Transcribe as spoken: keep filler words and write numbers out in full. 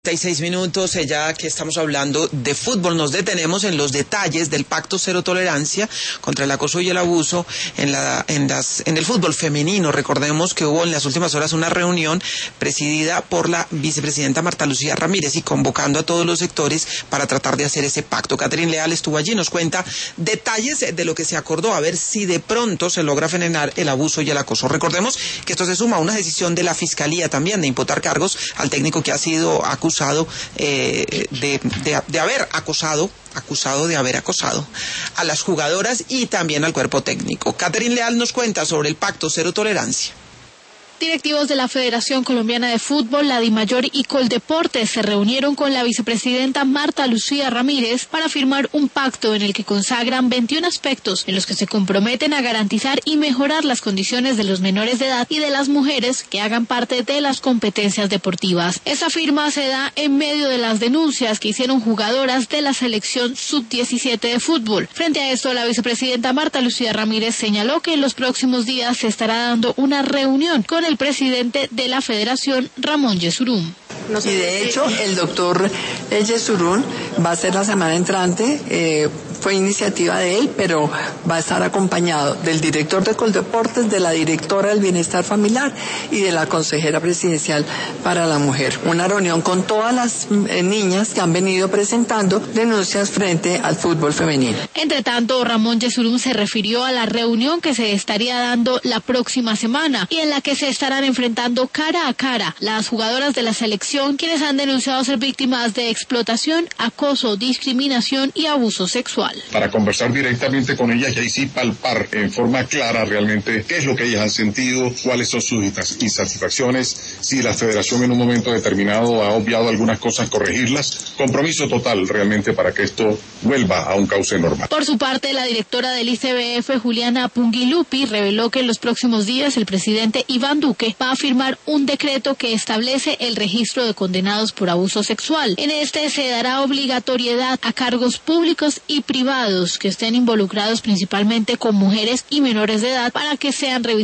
Seis minutos, ya que estamos hablando de fútbol, nos detenemos en los detalles del Pacto Cero Tolerancia contra el acoso y el abuso en, la, en, las, en el fútbol femenino. Recordemos que hubo en las últimas horas una reunión presidida por la vicepresidenta Marta Lucía Ramírez y convocando a todos los sectores para tratar de hacer ese pacto. Catherine Leal estuvo allí, nos cuenta detalles de lo que se acordó, a ver si de pronto se logra frenar el abuso y el acoso. Recordemos que esto se suma a una decisión de la Fiscalía también de imputar cargos al técnico que ha sido acusado Eh, de, de, de haber acosado, acusado de haber acosado a las jugadoras y también al cuerpo técnico. Catherine Leal nos cuenta sobre el Pacto Cero Tolerancia. Directivos de la Federación Colombiana de Fútbol, la DIMAYOR y Coldeportes se reunieron con la vicepresidenta Marta Lucía Ramírez para firmar un pacto en el que consagran veintiún aspectos en los que se comprometen a garantizar y mejorar las condiciones de los menores de edad y de las mujeres que hagan parte de las competencias deportivas. Esa firma se da en medio de las denuncias que hicieron jugadoras de la selección sub diecisiete de fútbol. Frente a esto, la vicepresidenta Marta Lucía Ramírez señaló que en los próximos días se estará dando una reunión con el presidente de la Federación, Ramón Yesurún. Y de hecho, el doctor Yesurún va a ser la semana entrante, eh, fue iniciativa de él, pero va a estar acompañado del director de Coldeportes, de la directora del Bienestar Familiar y de la consejera presidencial para la mujer. Una reunión con todas las eh, niñas que han venido presentando denuncias frente al fútbol femenino. Entre tanto, Ramón Yesurún se refirió a la reunión que se estaría dando la próxima semana y en la que se estarán enfrentando cara a cara las jugadoras de la selección quienes han denunciado ser víctimas de explotación, acoso, discriminación y abuso sexual. Para conversar directamente con ellas y ahí sí palpar en forma clara realmente qué es lo que ellas han sentido, cuáles son sus insatisfacciones, si la federación en un momento determinado ha obviado algunas cosas, corregirlas. Compromiso total realmente para que esto vuelva a un cauce normal. Por su parte, la directora del I C B F, Juliana Pungilupi, reveló que en los próximos días el presidente Iván Duque va a firmar un decreto que establece el registro de condenados por abuso sexual. En este se dará obligatoriedad a cargos públicos y privados que estén involucrados principalmente con mujeres y menores de edad para que sean revisados